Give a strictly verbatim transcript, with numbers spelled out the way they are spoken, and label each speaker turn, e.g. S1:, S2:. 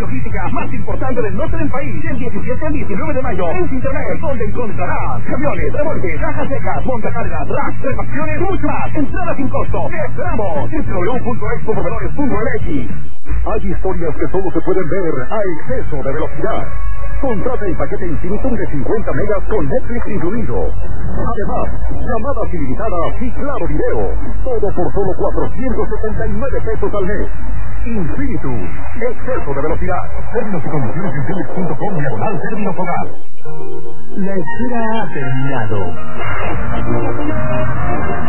S1: logística más importante del norte del país. Del diecisiete al diecinueve de mayo. En Internet, donde encontrarás camiones, remolques, cajas secas, montacargas, racks, refacciones, mucho más. Entrada sin costo. ¡Te esperamos! w w w punto expo proveedores punto m x.
S2: Hay historias que solo se pueden ver a exceso de velocidad. Contrata el paquete infinitum de cincuenta megas con Netflix incluido. Además, llamadas ilimitadas y claro video. Todo por solo cuatrocientos setenta y nueve pesos al mes. Infinitum. Exceso de velocidad. Términos y condiciones en telmex punto com diagonal términos hogar.
S3: La espera ha terminado.